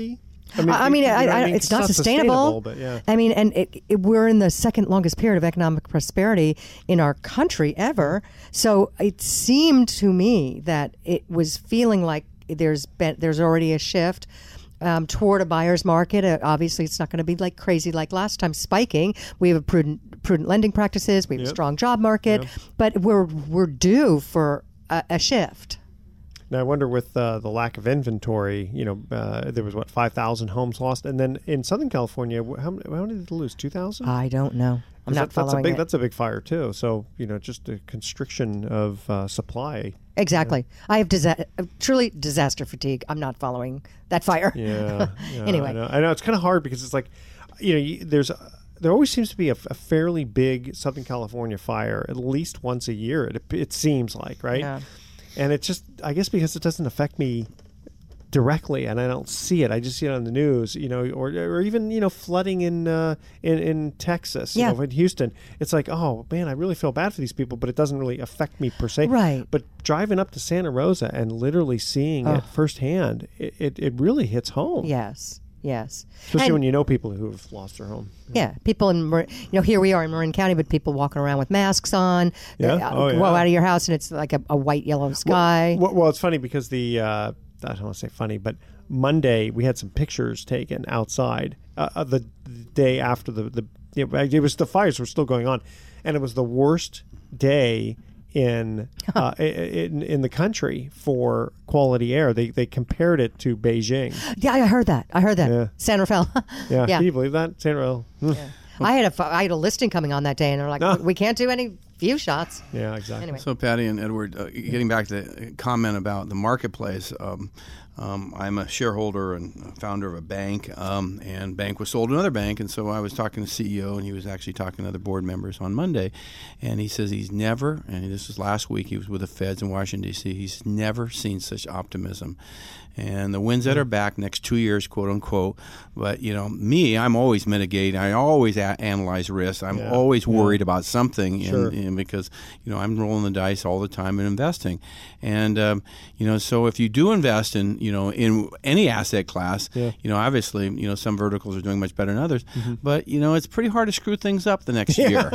S2: I mean,
S4: I mean,
S2: you know,
S4: I, I,
S2: I mean
S4: it's, not sustainable.
S2: but yeah.
S4: I mean, and it, it, we're in the second longest period of economic prosperity in our country ever. So it seemed to me that it was feeling like there's been, there's already a shift um, toward a buyer's market. Uh, obviously, it's not going to be like crazy like last time, spiking. We have a prudent prudent lending practices. We have
S2: Yep.
S4: a strong job market,
S2: Yep.
S4: but we're we're due for a, a shift.
S2: Now I wonder with uh, the lack of inventory, you know, uh, there was what five thousand homes lost, and then in Southern California, wh- how, how many did they lose? Two thousand.
S4: I don't know. I'm not
S2: that, that's a
S4: following
S2: big.
S4: it.
S2: That's a big fire too. So you know, just a constriction of uh, supply.
S4: Exactly. I have disa- truly disaster fatigue. I'm not following that fire.
S2: Yeah. yeah
S4: Anyway.
S2: I know, I know it's kind of hard because it's like, you know, you, there's uh, there always seems to be a, a fairly big Southern California fire at least once a year. It, it seems like, right?
S4: Yeah.
S2: And it's just, I guess, because it doesn't affect me directly, and I don't see it. I just see it on the news, you know, or or even you know flooding in uh, in in Texas,
S4: Yeah.
S2: you know, in Houston. It's like, oh man, I really feel bad for these people, but it doesn't really affect me per se.
S4: Right.
S2: But driving up to Santa Rosa and literally seeing it firsthand, it, it it really hits home.
S4: Yes. Yes.
S2: Especially
S4: And-
S2: when you know people who have lost their home.
S4: Yeah, people in Mar- you know here we are in Marin County, but people walking around with masks on.
S2: Yeah?
S4: They, uh,
S2: Oh,
S4: go
S2: yeah.
S4: out of your house and it's like a, a white yellow sky.
S2: Well, well, it's funny because the uh, I don't want to say funny, but Monday we had some pictures taken outside uh, uh, the day after the the it, it was the fires were still going on, and it was the worst day in uh, in in the country for quality air. They they compared it to Beijing.
S4: Yeah, I heard that. I heard that.
S2: Yeah.
S4: San Rafael.
S2: Yeah,
S4: yeah.
S2: can you believe that? San Rafael. Hmm.
S4: I had a f- I had a listing coming on that day, and they're like,
S2: Ah.
S4: we can't do any view shots.
S2: Yeah, exactly.
S4: Anyway.
S3: So, Patty and Edward, uh, getting back to the comment about the marketplace, um, um, I'm a shareholder and founder of a bank, um, and bank was sold to another bank, and so I was talking to the C E O, and he was actually talking to other board members on Monday, and he says he's never, and this was last week, he was with the Feds in Washington, D C, he's never seen such optimism. And the winds that are back next two years, quote unquote. But, you know, me, I'm always mitigating. I always a- analyze risks. I'm
S2: Yeah.
S3: always worried about something
S2: Sure.
S3: and, and because, you know, I'm rolling the dice all the time in investing. And, um, you know, so if you do invest in, you know, in any asset class,
S2: Yeah.
S3: you know, obviously, you know, some verticals are doing much better than others. But, you know, it's pretty hard to screw things up the next year.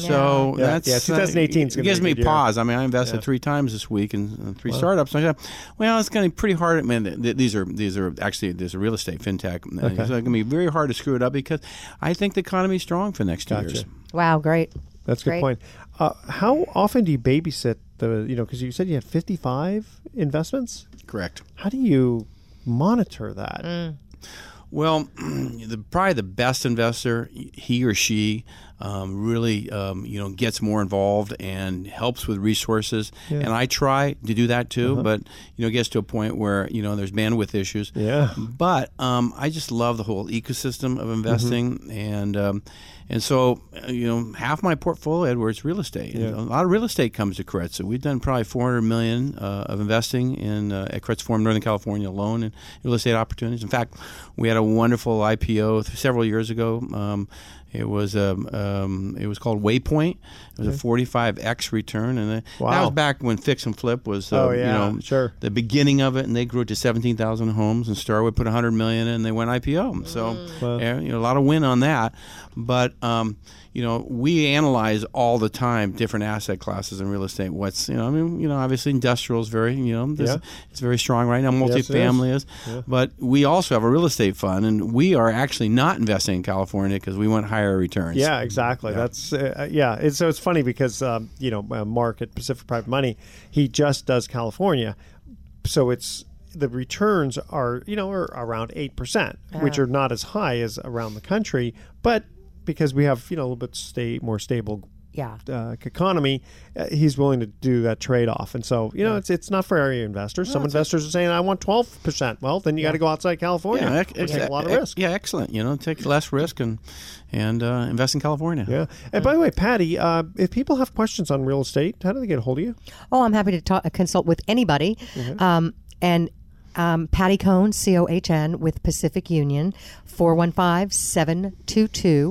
S3: So
S2: Yeah.
S3: that's
S2: Yeah, twenty eighteen is
S3: uh,
S2: gonna
S3: it gives
S2: be a
S3: me
S2: good year.
S3: pause. I mean, I invested
S2: Yeah.
S3: three times this week in, in three startups. And I thought, well, it's going to be pretty hard. I mean, th- these are these are actually there's a real estate fintech. Uh,
S2: Okay.
S3: So it's going to be very hard to screw it up because I think the economy is strong for the next two
S2: Gotcha.
S3: years.
S4: Wow, great.
S2: That's a good
S4: Great.
S2: point. Uh, how often do you babysit the, you know, because you said you had fifty-five investments?
S3: Correct.
S2: How do you monitor that?
S4: Mm.
S3: Well, the, probably the best investor, he or she um, really, um, you know, gets more involved and helps with resources.
S2: Yeah.
S3: And I try to do that too,
S2: Uh-huh.
S3: but you know, it gets to a point where you know there's bandwidth issues.
S2: Yeah.
S3: But um, I just love the whole ecosystem of investing,
S2: Mm-hmm.
S3: and um, and so uh, you know, half my portfolio, Edward's real estate.
S2: Yeah.
S3: A lot of real estate comes to Kretzer. We've done probably four hundred million uh, of investing in uh, at Kretzer Forum, Northern California alone, in real estate opportunities. In fact, we had a wonderful I P O th- several years ago. Um, It was um, um, it was called Waypoint. It was a forty-five x return, and that
S2: Wow.
S3: that was back when fix and flip was uh,
S2: Oh, yeah,
S3: you know
S2: sure.
S3: the beginning of it, and they grew it to seventeen thousand homes. And Starwood put one hundred million in, and they went I P O. So
S2: Wow.
S3: yeah, you know, a lot of win on that. But um, you know, we analyze all the time different asset classes in real estate. What's you know, I mean, you know, obviously industrial is very you know, there's-
S2: Yeah.
S3: it's very strong right now.
S2: Yes, it is.
S3: Multifamily is,
S2: Yeah.
S3: but we also have a real estate fund, and we are actually not investing in California because we want higher returns.
S2: Yeah, exactly. That's uh, yeah. It's, so it's funny because um, you know uh, Mark at Pacific Private Money, he just does California, so it's the returns are you know are around eight percent, which are not as high as around the country, but because we have you know a little bit stay more stable.
S4: Yeah.
S2: Uh, economy, uh, he's willing to do that trade off, and so you know it's it's not for area investors. Some investors are saying I want twelve percent. Well, then you got to go outside California.
S3: Yeah,
S2: and take a lot of
S3: ex-
S2: risk.
S3: Yeah, excellent. You know, take less risk and and uh, invest in California.
S2: Yeah. And by the way, Patty, uh, if people have questions on real estate, how do they get a hold of you?
S4: Oh, I'm happy to talk, consult with anybody.
S2: Mm-hmm.
S4: Um, and um, Patty Cohn, C O H N, with Pacific Union, four one five, seven two two,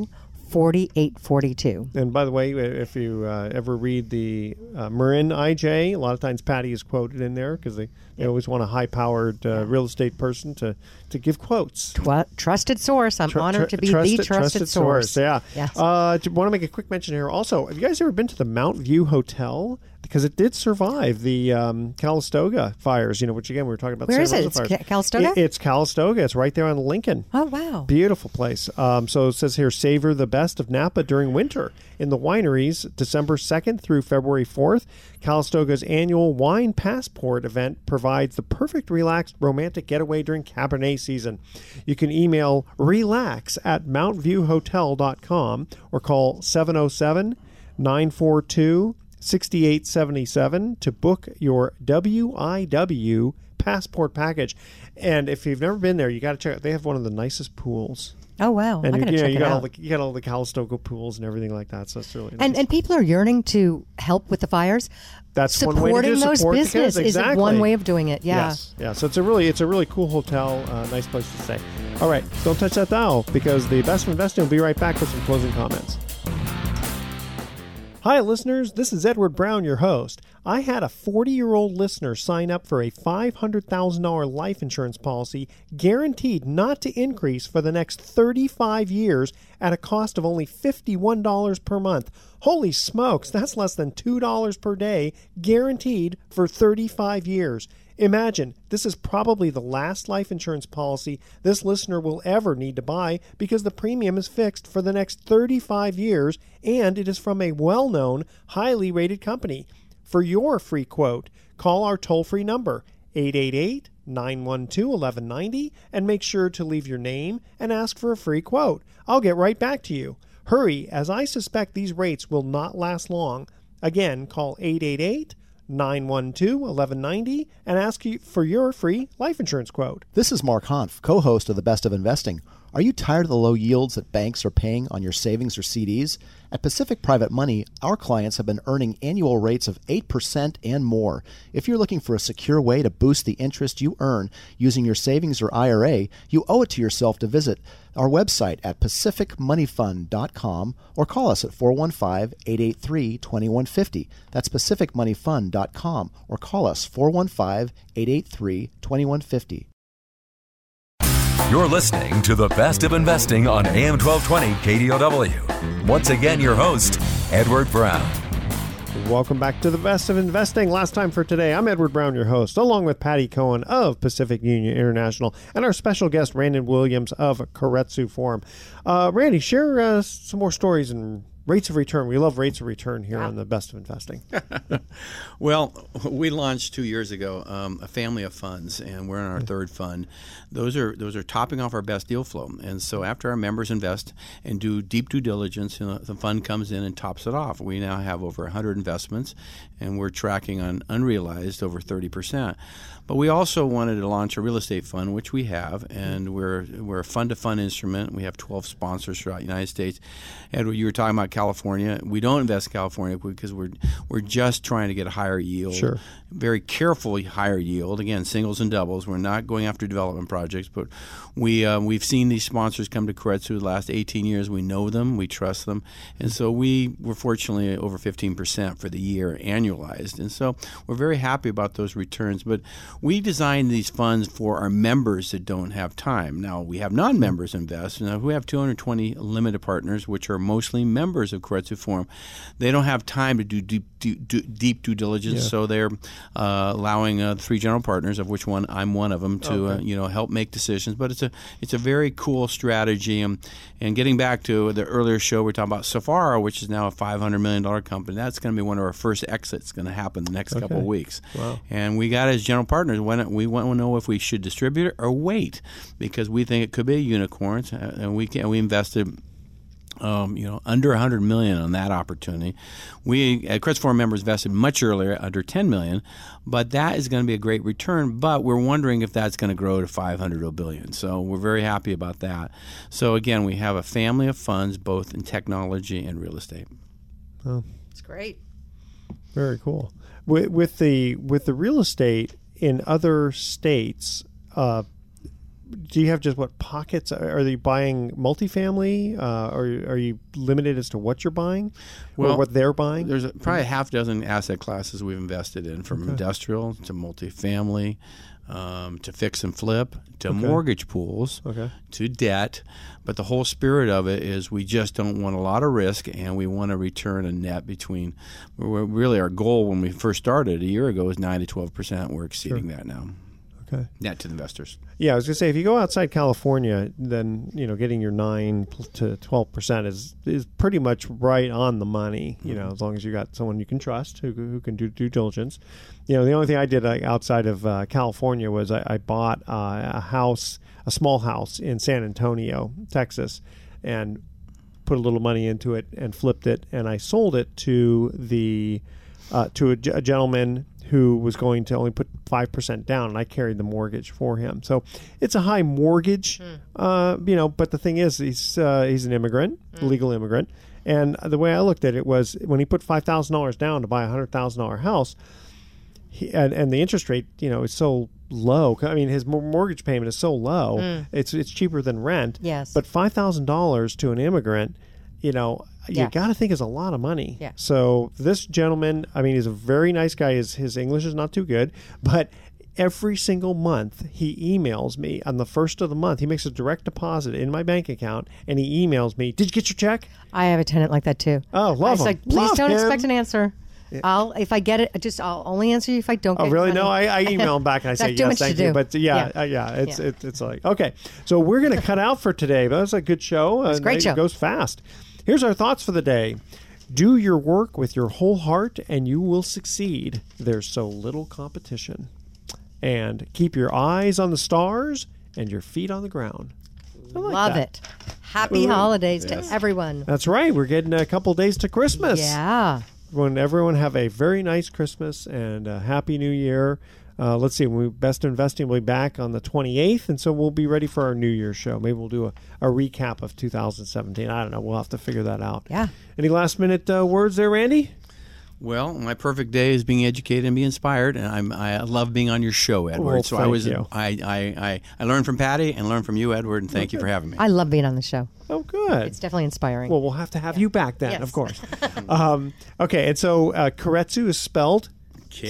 S4: forty-eight forty-two.
S2: And by the way, if you uh, ever read the uh, Marin I J, a lot of times Patty is quoted in there because they, they always want a high-powered uh, real estate person to, to give quotes.
S4: Tw- trusted source. I'm
S2: Tr-
S4: honored
S2: tr-
S4: to be
S2: trusted,
S4: the trusted,
S2: trusted
S4: source.
S2: source. Yeah.
S4: Yes.
S2: Uh, I want to make a quick mention here. Also, have you guys ever been to the Mount View Hotel? Because it did survive the um, Calistoga fires, you know, which again we were talking about.
S4: Where
S2: the
S4: is
S2: Santa
S4: it?
S2: Rosa
S4: It's
S2: fires.
S4: Ca- Calistoga?
S2: It, it's Calistoga. It's right there on Lincoln.
S4: Oh, wow.
S2: Beautiful place. Um, so it says here, savor the best of Napa during winter in the wineries, December second through February fourth. Calistoga's annual Wine Passport event provides the perfect relaxed romantic getaway during Cabernet season. You can email relax at mount view hotel dot com or call seven oh seven, nine four two, six eight seven seven to book your W I W passport package. And if you've never been there, you got to check out. They have one of the nicest pools.
S4: Oh, wow.
S2: And
S4: I
S2: you,
S4: gotta
S2: you, know,
S4: check
S2: you
S4: it
S2: got
S4: out.
S2: all the you got all the Calistoga pools and everything like that. So it's really nice.
S4: And and people are yearning to help with the fires.
S2: That's
S4: supporting
S2: one way to do
S4: those
S2: support the
S4: business
S2: kids. Exactly.
S4: is one way of doing it. Yeah.
S2: Yes. Yeah. So it's a really it's a really cool hotel, uh, nice place to stay. All right, don't touch that dial because the Best of Investing will be right back with some closing comments. Hi, listeners. This is Edward Brown, your host. I had a forty-year-old listener sign up for a five hundred thousand dollars life insurance policy guaranteed not to increase for the next thirty-five years at a cost of only fifty-one dollars per month. Holy smokes, that's less than two dollars per day, guaranteed for thirty-five years. Imagine, this is probably the last life insurance policy this listener will ever need to buy because the premium is fixed for the next thirty-five years and it is from a well-known, highly rated company. For your free quote, call our toll-free number, eight eight eight, nine one two, one one nine zero, and make sure to leave your name and ask for a free quote. I'll get right back to you. Hurry, as I suspect these rates will not last long. Again, call eight eight eight, nine one two, one one nine zero and ask you for your free life insurance quote.
S7: This is Mark Hanf, co-host of The Best of Investing. Are you tired of the low yields that banks are paying on your savings or C Ds? At Pacific Private Money, our clients have been earning annual rates of eight percent and more. If you're looking for a secure way to boost the interest you earn using your savings or I R A, you owe it to yourself to visit our website at pacific money fund dot com or call us at four one five, eight eight three, two one five zero. That's pacific money fund dot com or call us four one five, eight eight three, two one five zero.
S1: You're listening to the Best of Investing on A M twelve twenty K D O W. Once again, your host, Edward Brown.
S2: Welcome back to the Best of Investing. Last time for today, I'm Edward Brown, your host, along with Patty Cohen of Pacific Union International and our special guest, Brandon Williams of Keiretsu Forum. Uh, Randy, share uh, some more stories and rates of return. We love rates of return here on the Best of Investing.
S3: Well, we launched two years ago um, a family of funds, and we're in our third fund. Those are those are topping off our best deal flow. And so after our members invest and do deep due diligence, you know, the fund comes in and tops it off. We now have over one hundred investments, and we're tracking on unrealized over thirty percent. But we also wanted to launch a real estate fund, which we have, and we're we're a fund-to-fund instrument. We have twelve sponsors throughout the United States. Edward, you were talking about California. We don't invest in California because we're we're just trying to get a higher yield,
S2: Sure.
S3: very carefully higher yield. Again, singles and doubles. We're not going after development projects, but we uh, we've seen these sponsors come to Keiretsu the last eighteen years. We know them, we trust them, and so we were fortunately over fifteen percent for the year annualized, and so we're very happy about those returns. But we designed these funds for our members that don't have time. Now, we have non-members invest. Now, we have two hundred twenty limited partners, which are mostly members of Keiretsu Forum. They don't have time to do deep, do, do, deep due diligence,
S2: Yeah.
S3: so they're uh, allowing uh, three general partners, of which one I'm one of them, to
S2: Okay.
S3: uh, you know help make decisions. But it's a it's a very cool strategy. Um, and getting back to the earlier show, we we're talking about Safara, which is now a five hundred million dollars company. That's going to be one of our first exits going to happen the next
S2: Okay.
S3: couple of weeks.
S2: Wow.
S3: And we got as general partners, when we want to know if we should distribute it or wait, because we think it could be a unicorn, uh, and we can, we invested Um, you know, under one hundred million dollars on that opportunity. We, at Keiretsu Forum members, invested much earlier, under ten million dollars, but that is going to be a great return, but we're wondering if that's going to grow to five hundred or a billion. So we're very happy about that. So again, we have a family of funds, both in technology and real estate.
S2: Oh,
S4: It's great.
S2: very cool. With, with the with the real estate in other states, uh, do you have just what pockets? Are are you buying multifamily? Uh, or are you limited as to what you're buying,
S3: well,
S2: or what they're buying?
S3: There's a, probably a half dozen asset classes we've invested in, from okay. industrial to multifamily, um, to fix and flip, to okay. mortgage pools, okay. to debt. But the whole spirit of it is we just don't want a lot of risk, and we want to return a net between. We're, really, our goal when we first started a year ago was nine to twelve percent. We're exceeding sure. that now. Okay. Net to the investors.
S2: Yeah, I was going to say, if you go outside California, then you know getting your nine to twelve percent is is pretty much right on the money. You know, as long as you got someone you can trust who who can do due diligence. You know, the only thing I did outside of uh, California was I, I bought uh, a house, a small house in San Antonio, Texas, and put a little money into it and flipped it, and I sold it to the uh, to a, a gentleman who was going to only put five percent down, and I carried the mortgage for him. So it's a high mortgage, mm. uh, you know, but the thing is, he's uh, he's an immigrant, mm. legal immigrant, and the way I looked at it was when he put five thousand dollars down to buy a one hundred thousand dollars house, he, and, and the interest rate, you know, is so low. I mean, his mortgage payment is so low, mm. it's it's cheaper than rent.
S4: Yes.
S2: But five thousand dollars to an immigrant, you know,
S4: yeah.
S2: you got to think is a lot of money.
S4: Yeah.
S2: So this gentleman, I mean, he's a very nice guy. His, his English is not too good, but every single month he emails me on the first of the month. He makes a direct deposit in my bank account, and he emails me, "Did you get your check?"
S4: I have a tenant like that too.
S2: Oh, love him.
S4: Like, please
S2: love
S4: don't
S2: him.
S4: expect an answer. Yeah. I'll if I get it, just I'll only answer you if I don't get
S2: it. Oh, really?
S4: Money.
S2: No, I, I email him back and I say, yes, thank you. Do. But yeah, yeah, uh, yeah it's yeah. It, it's like, okay. So we're going to cut out for today. But that was a good show.
S4: It's a great show.
S2: It goes fast. Here's our thoughts for the day. Do your work with your whole heart and you will succeed. There's so little competition. And keep your eyes on the stars and your feet on the ground. I like
S4: Love
S2: that.
S4: it. Happy Ooh, holidays yes. to everyone.
S2: That's right. We're getting a couple days to Christmas.
S4: Yeah.
S2: When everyone have a very nice Christmas and a happy New Year. Uh, let's see, we Best Investing will be back on the twenty-eighth, and so we'll be ready for our New Year's show. Maybe we'll do a, a recap of two thousand seventeen. I don't know. We'll have to figure that out.
S4: Yeah.
S2: Any last-minute uh, words there, Randy?
S3: Well, my perfect day is being educated and being inspired, and I'm, I love being on your show, Edward.
S2: Well,
S3: so
S2: thank
S3: I was
S2: you.
S3: I, I, I, I learned from Patty and learned from you, Edward, and thank okay. you for having me.
S4: I love being on the show.
S2: Oh, good.
S4: It's definitely inspiring.
S2: Well, we'll have to have yeah. you back then,
S4: yes.
S2: of course. um, okay, and so uh, Keiretsu is spelled
S3: K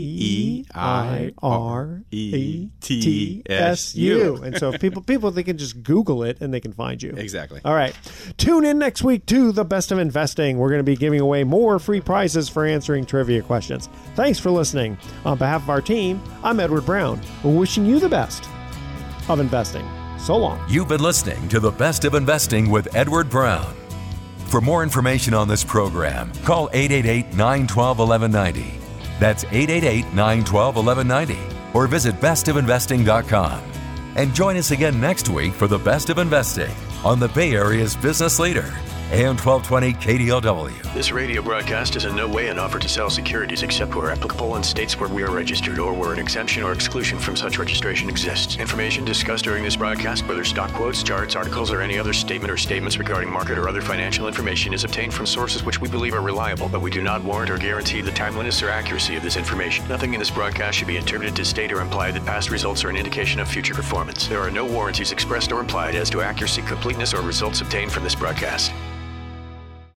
S3: E I R E T S U.
S2: And so if people people they can just Google it and they can find you.
S3: Exactly.
S2: All right. Tune in next week to The Best of Investing. We're going to be giving away more free prizes for answering trivia questions. Thanks for listening. On behalf of our team, I'm Edward Brown. We're wishing you the best of investing. So long.
S1: You've been listening to The Best of Investing with Edward Brown. For more information on this program, call eight eight eight, nine one two, one one nine zero. That's eight eight eight, nine one two, one one nine zero, or visit best of investing dot com. And join us again next week for The Best of Investing on the Bay Area's business leader, A M twelve twenty K D O W.
S6: This radio broadcast is in no way an offer to sell securities except where applicable in states where we are registered or where an exemption or exclusion from such registration exists. Information discussed during this broadcast, whether stock quotes, charts, articles, or any other statement or statements regarding market or other financial information, is obtained from sources which we believe are reliable, but we do not warrant or guarantee the timeliness or accuracy of this information. Nothing in this broadcast should be interpreted to state or imply that past results are an indication of future performance. There are no warranties expressed or implied as to accuracy, completeness, or results obtained from this broadcast.